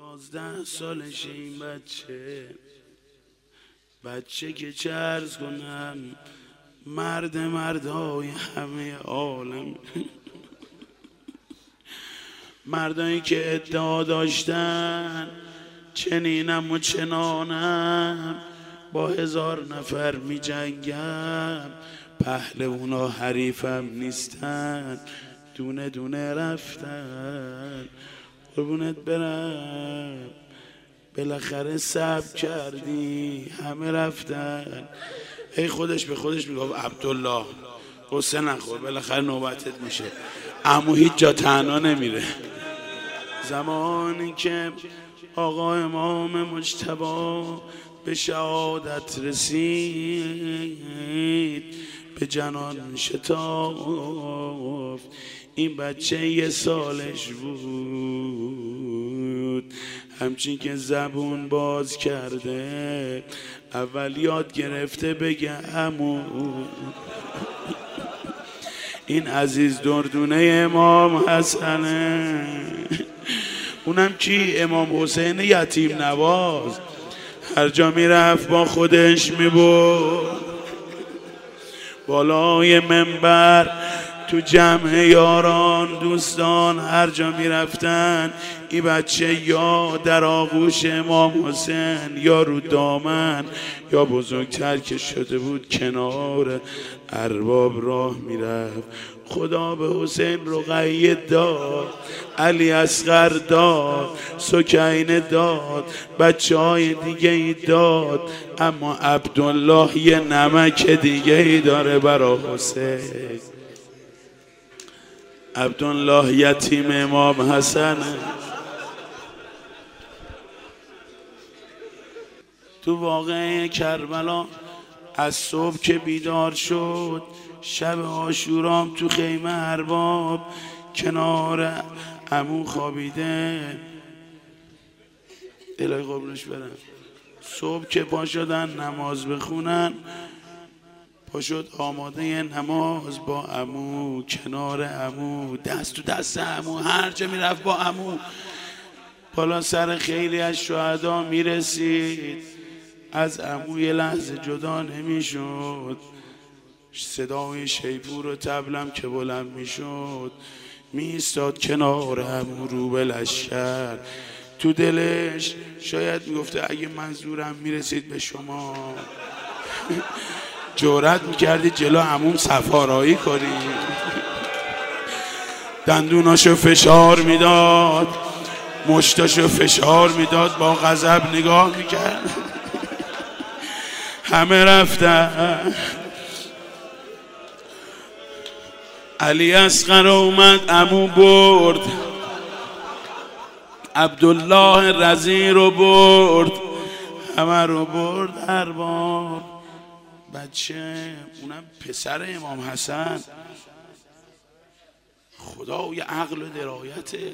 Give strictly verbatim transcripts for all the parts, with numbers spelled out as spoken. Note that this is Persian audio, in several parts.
یازده سالش این بچه بچه که چه عرض کنم مرد مردای همه عالم مردایی که ادعا داشتن چنینم و چنانم با هزار نفر می جنگم پهلوانا حریفم نیستن دونه دونه رفتن قربونت برم بالاخره صبر کردی همه رفتن. ای خودش به خودش میگفت عبدالله قصه نخور بالاخره نوبتت میشه، عمو هیچ جا تنها نمیره. زمانی که آقا امام مجتبی به شهادت رسید به جنان شتافت، این بچه یه سالش بود، همچین که زبون باز کرده اول یاد گرفته بگه عمو. این عزیز دردونه امام حسنه، اونم کی؟ امام حسین یتیم نواز. هر جا میرفت با خودش میبرد بالای منبر، تو جمع یاران دوستان هر جا میرفتن این بچه یا در آغوش امام حسین یا رو دامن یا بزرگتر که شده بود کنار ارباب راه میرفت. خدا به حسین رقیه داد، علی اصغر داد، سکینه داد، بچه های دیگه ای داد، اما عبدالله یه نمک دیگه ای داره برا حسین. عبدالله یتیم امام حسنه. تو واقعه کربلا از صبح که بیدار شد، شب عاشورام تو خیمه ارباب کنار عمو خوابیده، الهی قربونش برم. صبح که پا شدن نماز بخونن، پا شد آماده نماز با عمو کنار عمو، دست تو دست عمو، هر جا میرفت با عمو. بالا سر خیلی از شهدا میرسید، از عمو یه لحظه جدا نمیشد. صدای شیپور و طبلم که بلند میشد میستاد کنار عمو رو به لشکر. تو دلش شاید میگفته اگه منظورم میرسید به شما جرأت میکردید جلو عموم سفارایی کنید. دندوناشو فشار میداد، مشتاشو فشار میداد، با غضب نگاه میکرد. همه رفتن. علی اصغر اومد عمو برد، عبدالله رضی رو برد، همه رو برد ارباب. بچه اونم پسر امام حسن، خدای عقل و درایته،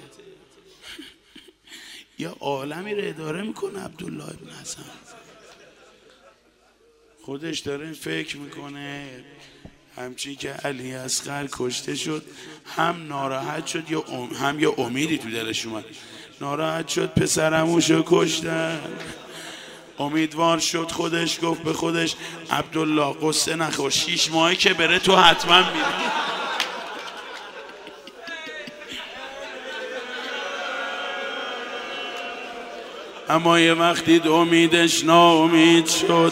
یه عالمی رو اداره میکنه عبدالله ابن حسن. خودش داره فکر میکنه همچین که علی اصغر کشته شد هم ناراحت شد یا هم یه امیدی تو دلش اومد. ناراحت شد پسرموشو کشتن، امیدوار شد، خودش گفت به خودش عبدالله قصه نخور، شیش ماهی که بره تو حتما میری. اما یه وقت دید امیدش ناامید شد.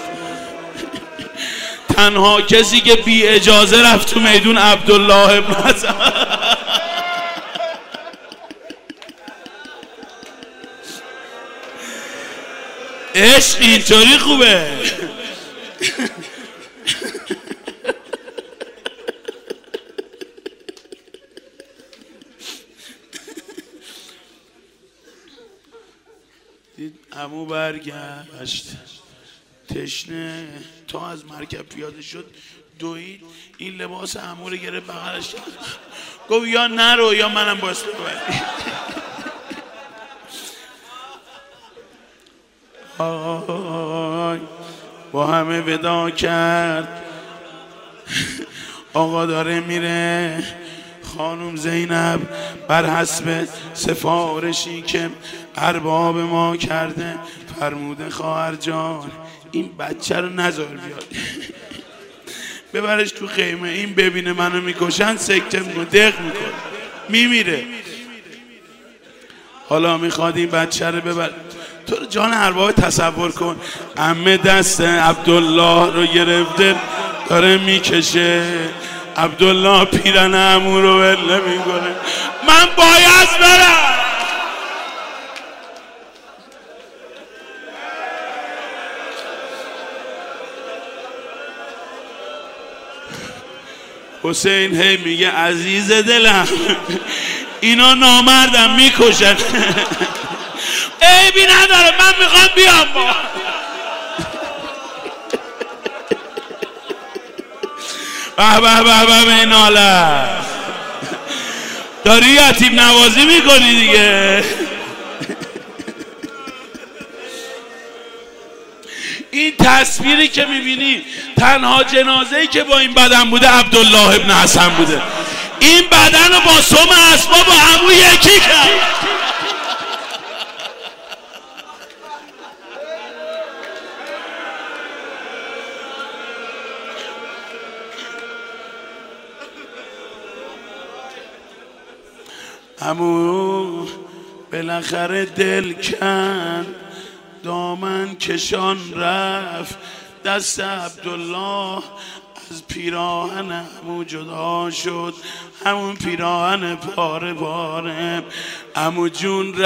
تنها کسی که بی اجازه رفت تو میدون عبدالله ابن حسن. عشق اینطوری خوبه. دید عمو برگشت تشنه، تا از مرکب پیاده شد دوید این لباس عمو رو گرفت بغلش کرد، گفت یا نرو یا منم باعث ببری. آی با همه ودا کرد. آقا داره میره، خانم زینب بر حسب سفارشی که ارباب ما کرده فرموده خواهر جان این بچه رو نذار بیاد ببرش تو خیمه، این ببینه منو میکشن سکته میکنه، دق میکنه، میمیره. حالا میخواد این بچه رو ببر. تو جان ارباب تصور کن، عمه دست عبدالله رو گرفته داره میکشه، عبدالله پیرن عمو رو ول نمیکنه، من باید برم. حسین هی میگه عزیز دلم اینا نامردم میکشن عیبی نداره من میخوام بیام با به به به به به این حالت داری یتیم نوازی میکنی دیگه. این تصویری که میبینی تنها جنازه‌ای که با این بدن بوده عبدالله ابن حسن بوده. این بدن رو با سم اسباب و عمو یکی کرد. عمو بالاخره دل کن دامن کشان رفت، دست عبدالله از پیراهن عمو جدا شد، همون پیراهن پاره پاره عمو جون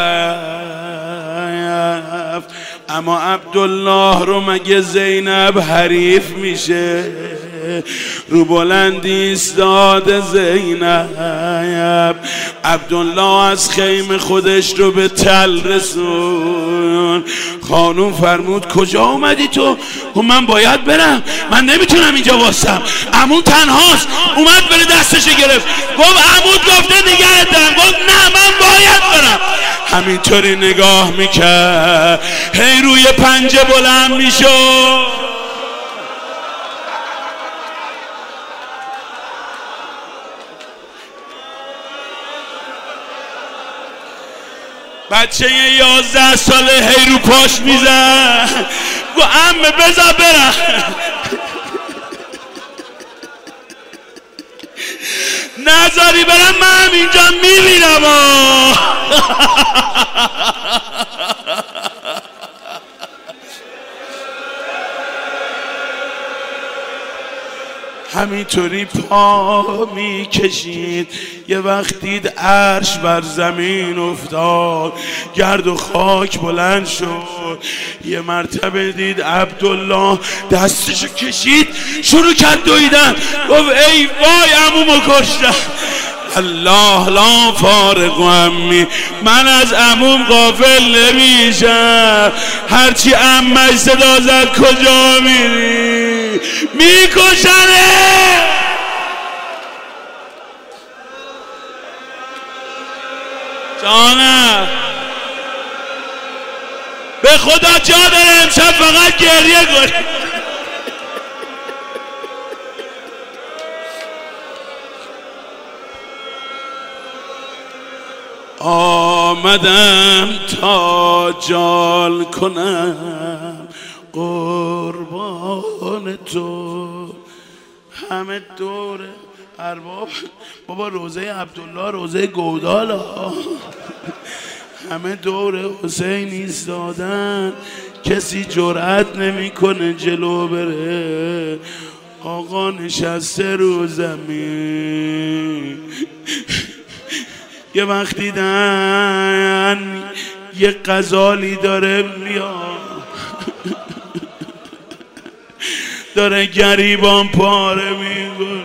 رفت. اما عبدالله رو مگه زینب حریف میشه؟ رو بلندی ایستاده زینب، عبدالله از خیمه خودش رو به تل رسون. خانوم فرمود کجا اومدی تو؟ گفت من باید برم، من نمیتونم اینجا واسم. عمو تنهاست، اومد بره دستش گرفت، گفت عمو گفته نگهت دارم. گفت نه من باید برم. همینطوری نگاه میکرد هی روی پنجه بلند میشد. بچه یازده ساله هی رو پاش میزن، گو عمه بذار برم. نذاری برم من اینجا میمیرم. همینطوری پا میکشید، یه وقت دید عرش بر زمین افتاد، گرد و خاک بلند شد. یه مرتبه دید عبدالله دستشو کشید شروع کرد دویدن، گفت ای وای عمومو کشتم. الله لا فارق عمی، من از عموم غافل نمیشم. هرچی عمش صدا زد کجا میری؟ میکشنه. جانم به خدا جا داره امشب فقط گریه کنی. آمدم تا جال کنم قربان تو. همه دوره ارباب بابا روزه عبدالله روزه گودالا، همه دور حسین ایستادن، کسی جرأت نمیکنه جلو بره. آقا نشسته رو زمین. یه وقت دیدن یه غزالی داره میاد، داره گریبان پاره میکنه،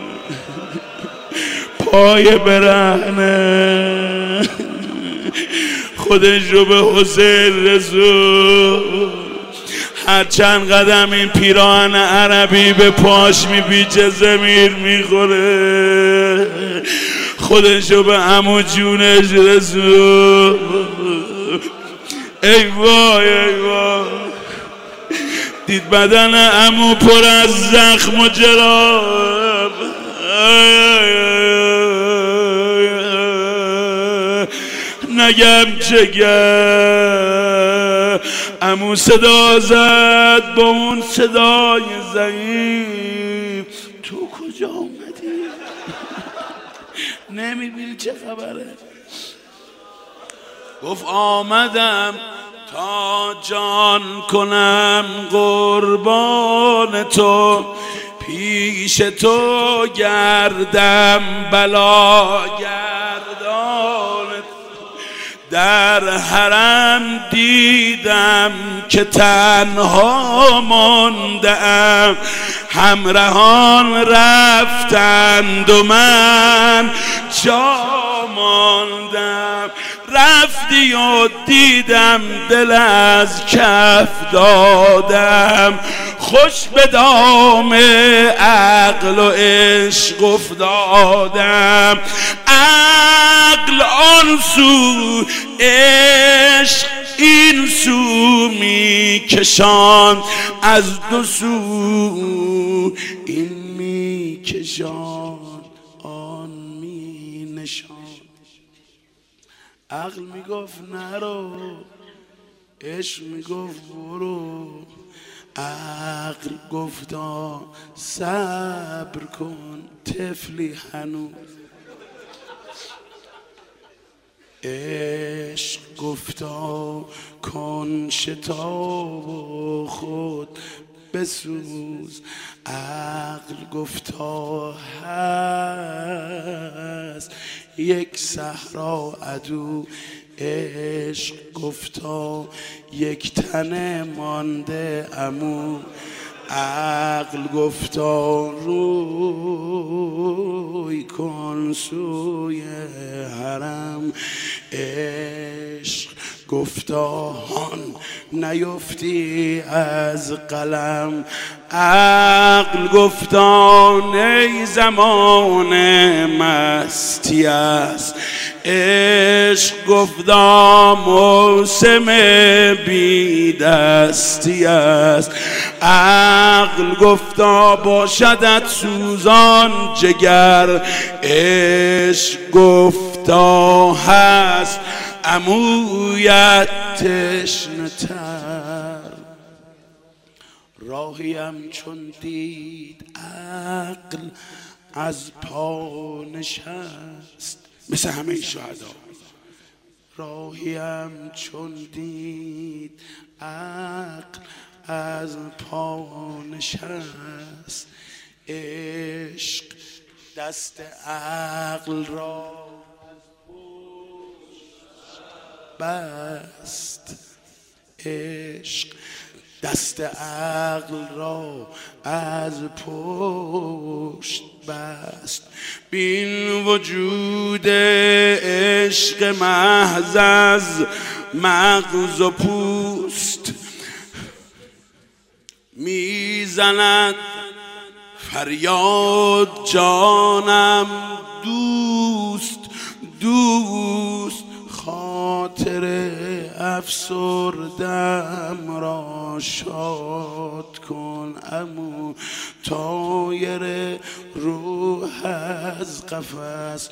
پای برهنه، خودش رو به حسین رسول. هر چند قدم این پیراهن عربی به پاش میپیچه زمین میخوره، خودش رو به عمو جونش رسول. ای وای ای وای، دید بدن عمو پر از زخم و جراح. نگم جگر. عمو صدا زد با اون صدای ضعیف تو کجا اومدی؟ نمیبینی چه خبره؟ گفت آمدم تا جان کنم قربان تو، پیش تو گردم بلا گردان. در حرم دیدم که تنها ماندم، همراهان رفتند و من جا ماندم. رفتی و دیدم دل از کف دادم، خوش به دام عقل و عشق افتادم. عقل آن سو عشق این سو می کشان، از دو سو این می کشان آن می نشان. عقل میگفت نرو، عشق میگفت برو. عقل گفتا صبر کن طفلی هنوز، عشق گفتا کن شتاب و خود بسوز. عقل گفتا هست یک صحرا عدو، عشق گفتا یک تنه مانده عمو. عقل گفتا روی کن سوی حرم، عشق گفتا هان نیفتی از قلم. عقل گفتا نی زمان مستی است، عشق گفتا موسم بی دستی است. عقل گفتا باشدت سوزان جگر، عشق گفتا هست عمویت تشنه تر. راهیم چون دید عقل از پا نشست، مثل همه شهدا. راهیم چون دید عقل از پا نشست، عشق دست عقل را بست. عشق دست عقل را از پشت بست. بین وجود عشق محض از مغز و پوست، میزند فریاد جانم دوست دوست. خاطر افسردم را شاد کن عمو، طایر روح از قفس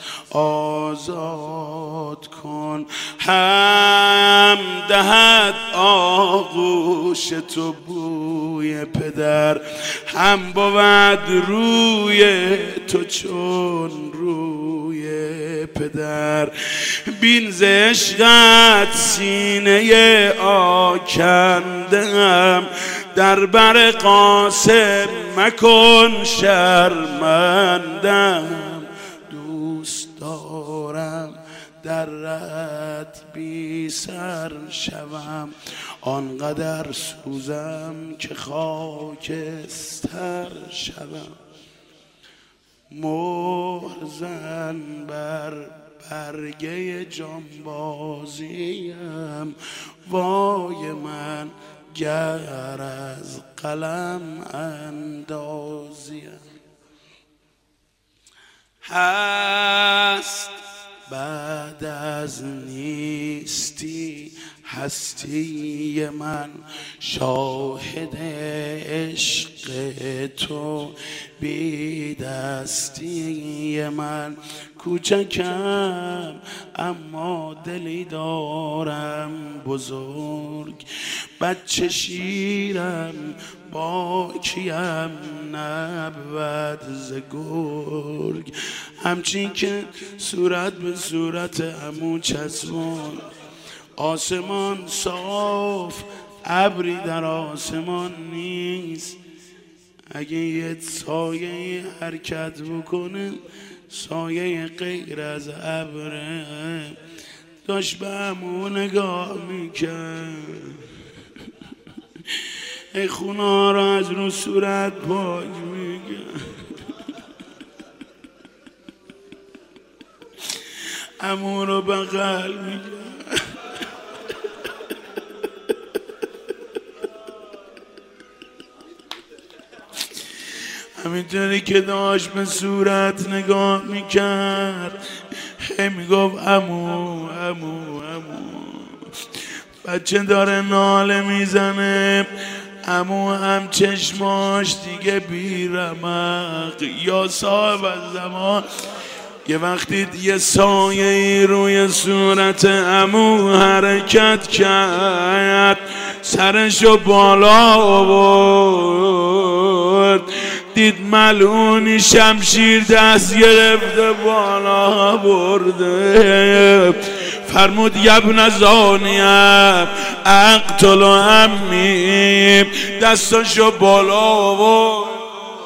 آزاد کن. هم دهد آغوش تو بوی پدر، هم بود روی تو چون روی پدر. بین ز عشقت سینه آکنده‌ام، در بر قاسم مکن شرمندم. دوست دارم در رت بی سر شوم، آنقدر سوزم که خاکستر شوم. مهر زن بر برگه جانبازیم، وای من گر از قلم اندازیم. هست بعد از نیستی هستی من شاهد عشق تو، بی دستی من کوچکم اما دلی دارم بزرگ، بچه شیرم با کیم نبود ز گرگ، همچین که صورت به صورت عمو چسبون، آسمان صاف ابری در آسمان نیست، اگه یه سایه حرکت بکنه سایه غیر از ابره، داشت به عمو نگاه میکرد، ای خونا را از رو صورت پاک میکرد، عمو رو بغل میکرد، همینطوری که داشت به صورت نگاه میکرد هی میگفت عمو عمو عمو، بچه داره ناله میزنه، عمو هم چشماش دیگه بیرمق، یا صاحب از زمان یه وقتی یه سایه روی صورت عمو حرکت کرد، سرشو بالا آورد، دید ملعونی شمشیر دست گرفته بالا برده، فرمود یبن زانیم اقتل عمی، دستاشو بالا آورد،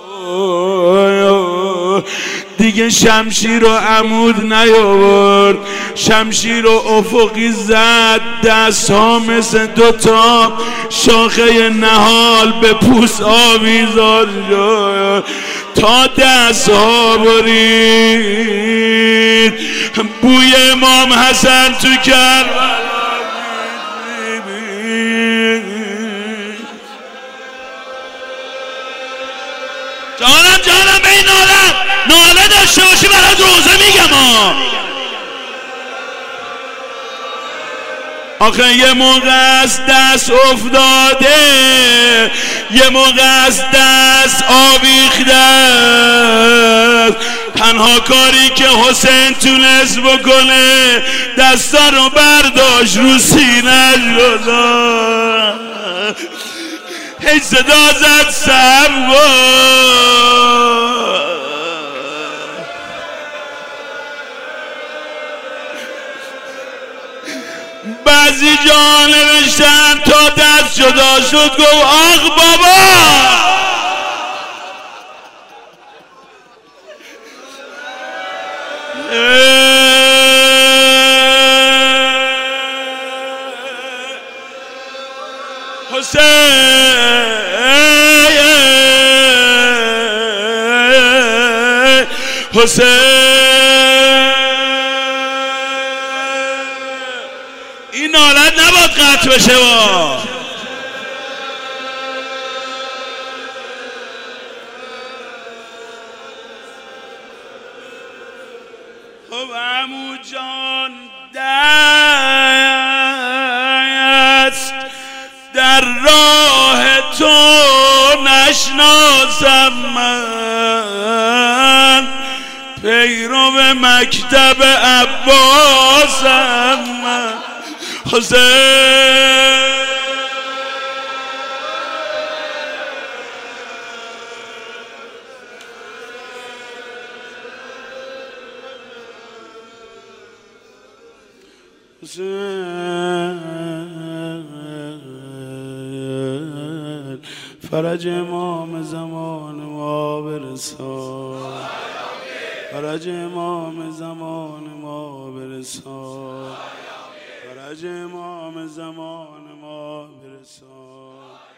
دیگه شمشیر و عمود نیاورد، شمشیر و افقی زد، دست ها مثل دوتا شاخه نهال به پوست آویزان شد تا دست ها برید، بوی امام حسن تو کربلا جانم جانم به این ناله ناله داشته باشی برات روزه میگم ها. آخه یه موقع از دست افتاده، یه موقع از دست آویخته، تنها کاری که حسین تونست بکنه دستا رو برداشت رو سینه‌اش گذاشت، هیچ صدا زد سب بعضی جا نوشتن تا دست جدا شد گفت آخ بابا، حسین حسین این نالت نباید قطع بشه با خب عمو جان دست در راه تو نشناسم من، پیرو مکتب عباسم من، حسین حسین فرج امام زمان ما برسان، فرج امام زمان ما برسان، فرج امام زمان ما برسان.